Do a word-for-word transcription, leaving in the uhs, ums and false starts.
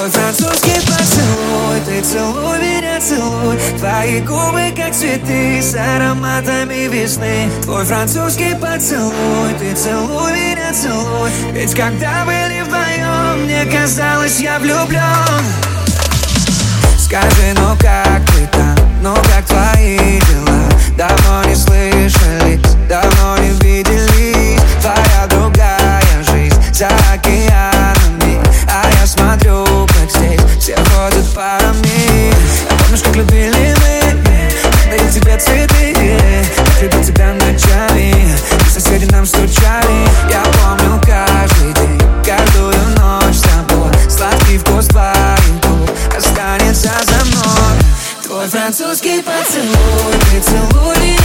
Твой французский поцелуй, ты целуй меня, целуй. Твои губы как цветы с ароматами весны. Твой французский поцелуй, ты целуй меня, целуй. Ведь когда были вдвоем, мне казалось, я влюблен. Скажи, ну как ты там, ну как твои дела? Давно не слышались, давно не виделись. Твоя другая жизнь за океанами, а я смотрю, как здесь все ходят парами. А помнишь, как любили мы, как дарил тебе цветы, как любил тебя ночами, и соседи нам стучали. Я помню каждый день, каждую ночь с тобой. Сладкий вкус твоих губ останется за мной. Твой французский поцелуй, ты целуй меня,